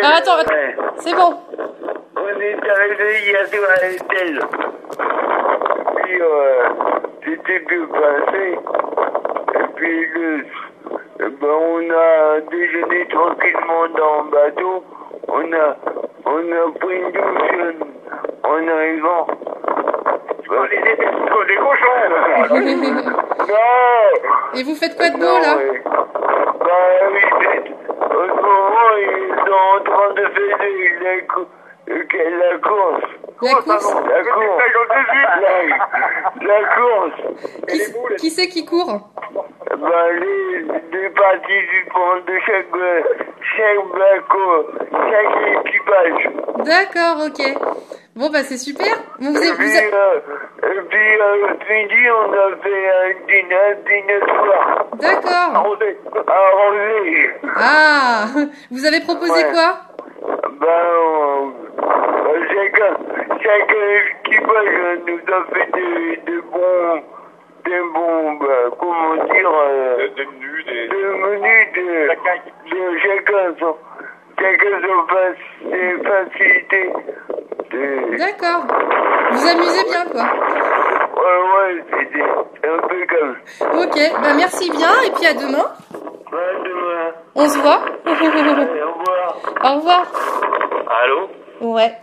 Ah, attends, Ouais. c'est bon. On est arrivé hier soir à l'hôtel. Puis, c'était bien passé. Et puis, on a déjeuné tranquillement dans le bateau. On a pris une douche en arrivant. Les étés sont des cochons. Non! Et vous faites quoi de beau, là? Oui. Bah oui, au moment, ils sont en train de faire la course. La course? La course. Qui c'est qui court? Bah, les participants de chaque bateau, chaque équipage. D'accord, ok. Bon, bah, c'est super. Bon, Et puis, midi, on a fait un dîner soir. D'accord. Arrosé. Ah, vous avez proposé Ouais. quoi? Chaque équipage nous a fait des bons, comment dire, Des menus, des menus de chacun son facilité. D'accord. Vous amusez bien, quoi. Ouais, c'était impeccable. Ok, bah, merci bien, et puis à demain. Demain. On se voit. Allez, au revoir. Au revoir. Allô? Ouais.